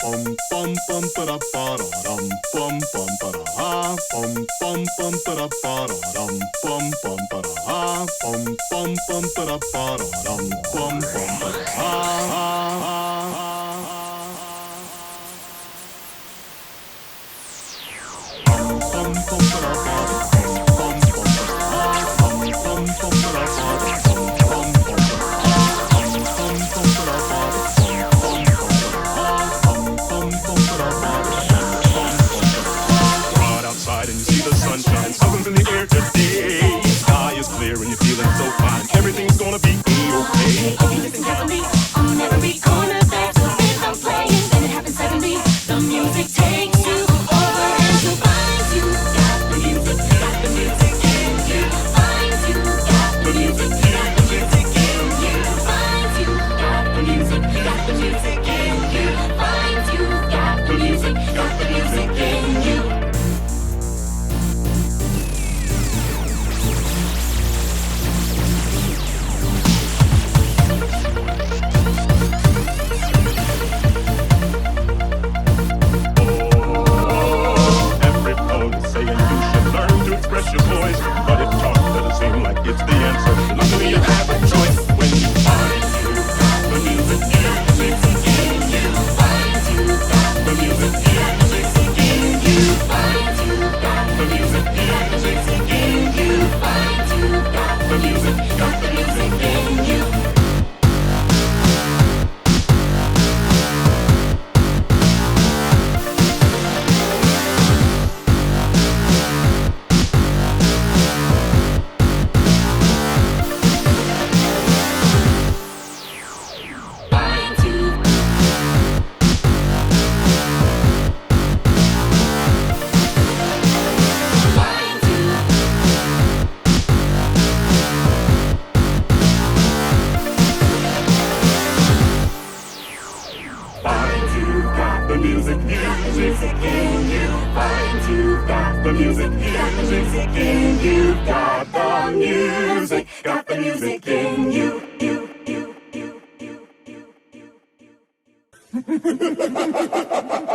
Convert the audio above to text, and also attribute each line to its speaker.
Speaker 1: bum bum bum ba da ba da dum bum bum ba da ha bum bum bum ba da ba da dum bum bum ba da ha bum bum bum ba da ba da dum bum bum ba da ha bum bum ba da ba da bum bum ba da ha bum bum bum ba da ba da bum bum bum ba da ha bum bum ba da ba da outside and you see the sunshine, something's in the air today. Sky is clear and you're feeling so fine. Everything's gonna be okay.
Speaker 2: If you listen carefully, on every corner there's a rhythm playing. Then it happens suddenly, the music takes you over and surprise you. Got the music in you. Finds you, got the music in you. Finds you, got the music in you. Finds you, got the music in you.
Speaker 1: Express your voice, but it talk doesn't seem like it's the answer. Luckily you have a choice when you find you got the music in you. Find you got the music in you. Find you got the music in you. Find you got the music in you. Got the music in you. You.